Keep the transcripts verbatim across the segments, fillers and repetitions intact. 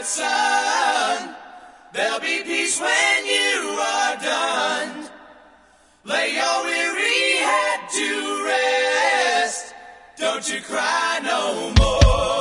son. There'll be peace when you are done. Lay your weary head to rest. Don't you cry no more.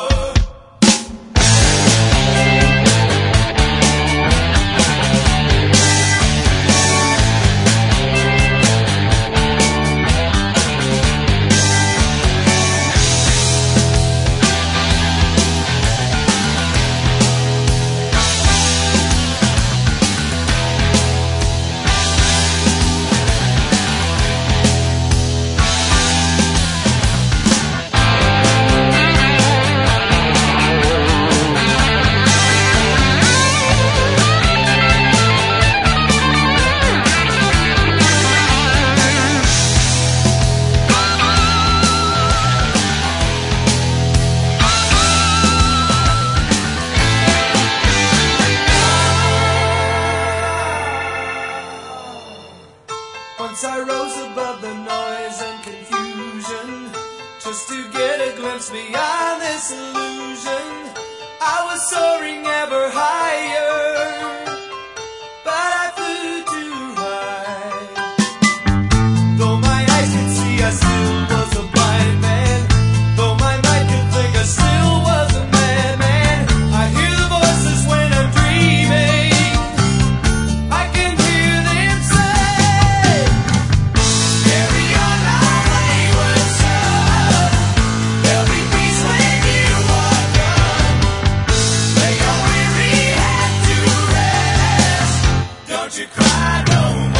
Once I rose above the noise and confusion, just to get a glimpse beyond this illusion. I was soaring ever higher, but I flew too high. Though my eyes could see, I still was a blind man. Though my mind could think, I still was a madman. I hear the voices when I'm dreaming. I can hear them say, carry on my wayward son. There'll be peace when you are done. Lay your weary head to rest. Don't you cry no more.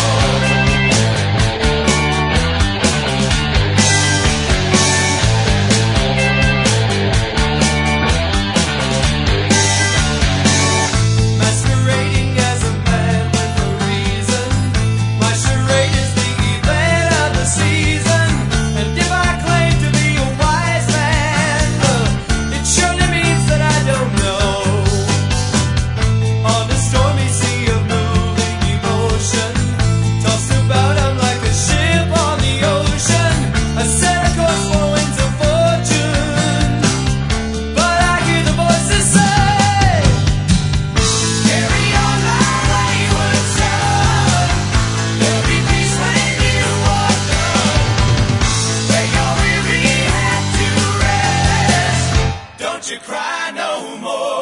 masquerading as a man with a reason. My charade is the event of the season. And if I claim to be a wise man, uh, it surely means that I don't know. On a stormy sea of moving emotion, tossed about I'm like a ship on the ocean. I set a course for winds of fortune, but I hear the voices say, Carry on my wayward son. There'll be peace when you are done. Lay your weary head to rest. Don't you cry no more.